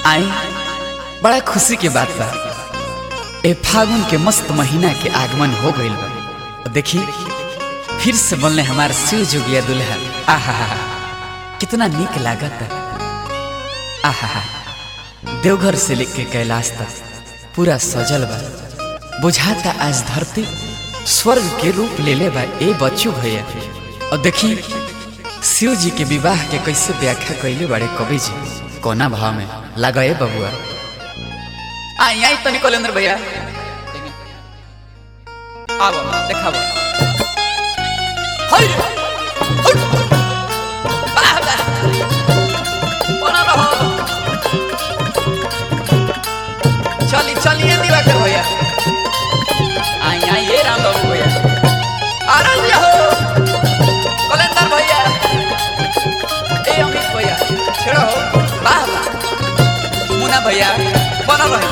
आई बड़ा खुशी के बात बा। ए फागुन के मस्त महीना के आगमन हो गइल बा। देखी फिर से बनले हमार शिव जोगिया दुल्हा। आहा कितना नीक लागत। आहा देवघर से लेके कैलाश तक पूरा सजल बा। बुझाता आज धरती स्वर्ग के रूप ले ले बा। ए बच्चू भैया और देखी शिव जी के विवाह के कैसे व्याख्या कैले बड़े कवि जी कोना भाव में लगे बबुआ। आई आई तनी कलेंदर भैया आवो देखाबो। हाय वाह वाह बना रहो। चली चलिए दिवाकर भैया। आई आई ये राम बाबू भैया आराम हो कलेंदर भैया। ए अमित भैया छेड़ो वाह वाह मुना भैया बना रहे।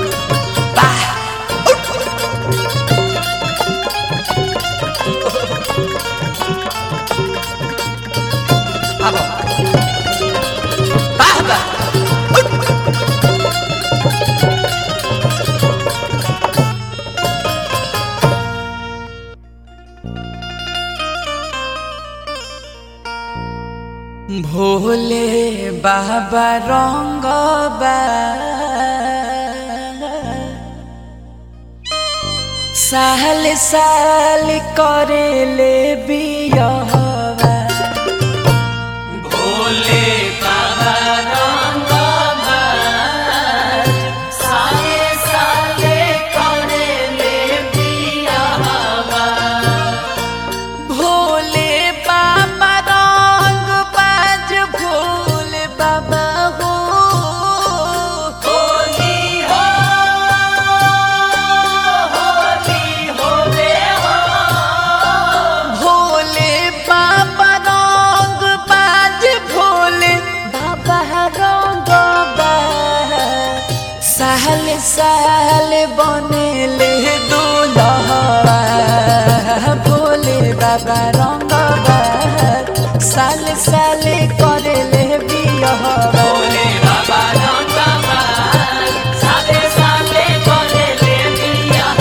भोले बाबा रंग साल साल करे ले बियाहवा। भोले बाबा रंग साल साल करे ले बियाहवा। भोले बाबा रंग बाज भोले बाबा हो होली हो होली होले हो। भोले बाबा रंग बाज भोले बाबा रंग साल साल बने ले दुल्हा। भोले बाबा रंग साल साल करे ले बियाह। भोले बाबा रंग साल साल करे ले बियाह।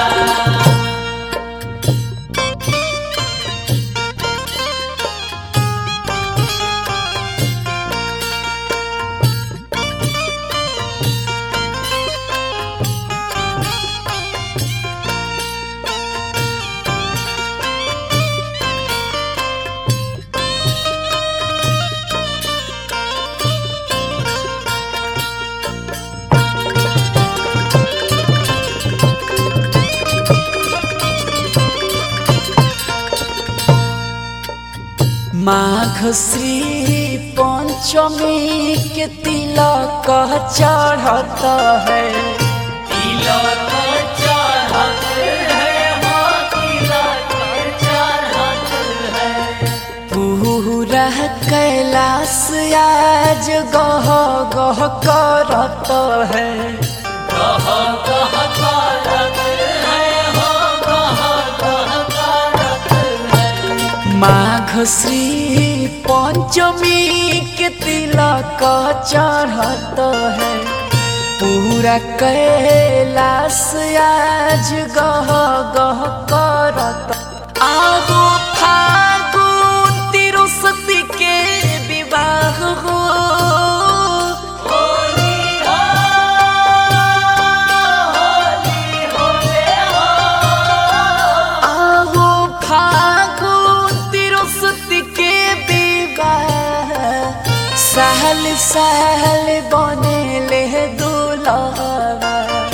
माघ श्री पंचमी के तिलक चढ़त है। तिलक चढ़त है हो तिलक चढ़त है। पूरा कैलाश आज गह गह करत है। गह गह करत है हो गह गह करत है। माघ श्री पंचमी के तिलक चढ़त है। पूरा कैलाश आज गह गह करत। आगो फागुन तिरुसती के विवाह हो होली हो होली होले हो। आगो फागुन तिरुसती के विवाह साल साल बने ले दुल्हा।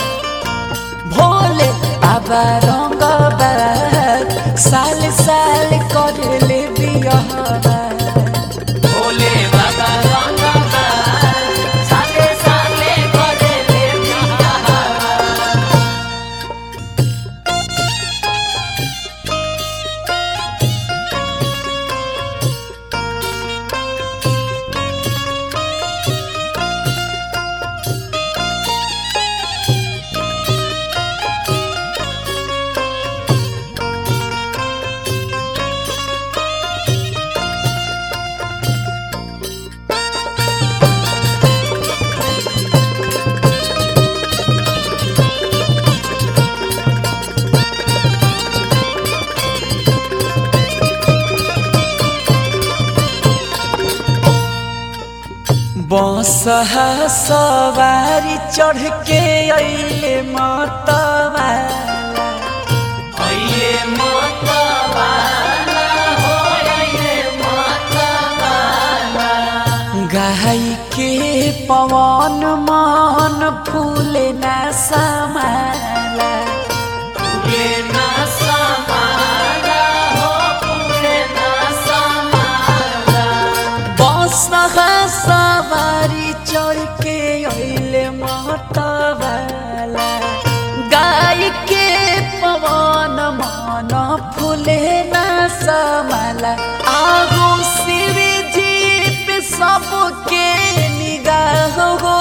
भोले बाबा रंग साल साल करे ले बियाह। भोले बाबा रंग साल साल करे ले बियाह। बसहा सवारी चढ़ के अइले मतवाला गाई के पवन मन फूले ना समाला बसहा सवारी चढ़ के अइले मतवाला गाई के पवन मन फूले ना समाला आगो शिव जी पे सबके निगाह हो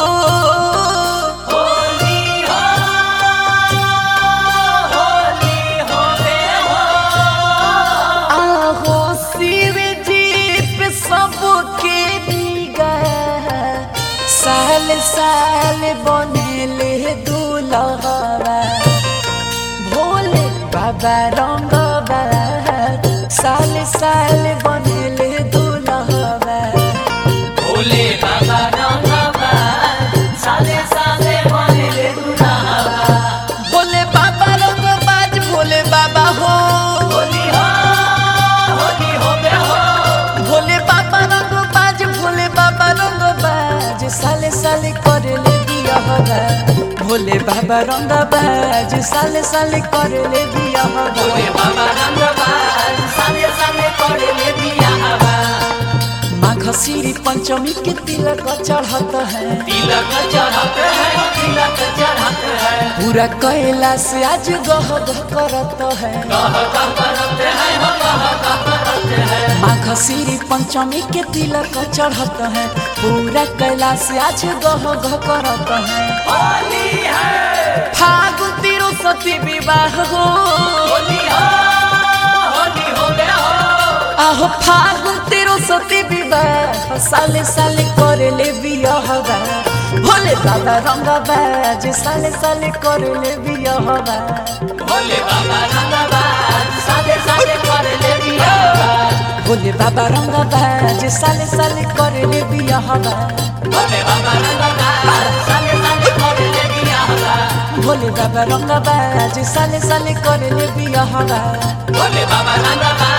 साल साल बनेले दुल्हवा भोले बाबा रंगवा साल साल बनेले दुल्हवा भोले बाबा रंगवा साल साल बनेले दुल्हवा भोले बाबा रंगबाज भोले बाबा हो होली हो बे हो भोले बाबा रंगबाज भोले बाबा रंगबाज साले साले करले बियाहवा भोले बाबा रंगबाज साले साले करले बियाहवा भोले बाबा रंगवा साल साल करले बियाहवा माघ सिरी पंचमी के तिलक चढ़त है तिलक चढ़त है तिलक चढ़त है पूरा कैलाश आज गह गह करत है कह करत है हो कह करत है माघ सिरी पंचमी के तिलक चढ़त है पूरा कैलाश आज गह गह करत है होली है फागुन तिरुसती विवाह हो होली हो बे हो आहो फागुन तिरुसती विवाह साले साले करले बियाहवा भोले बाबा रंगबाज साले साले करले बियाहवा भोले बाबा रंगवा साल साल करले बियाहवा भोले बाबा रंगबाज साले साले करले बियाहवा भोले बाबा रंगवा साल साल करले बियाहवा भोले बाबा रंगबाज साले साले करले बियाहवा भोले बाबा रंगवा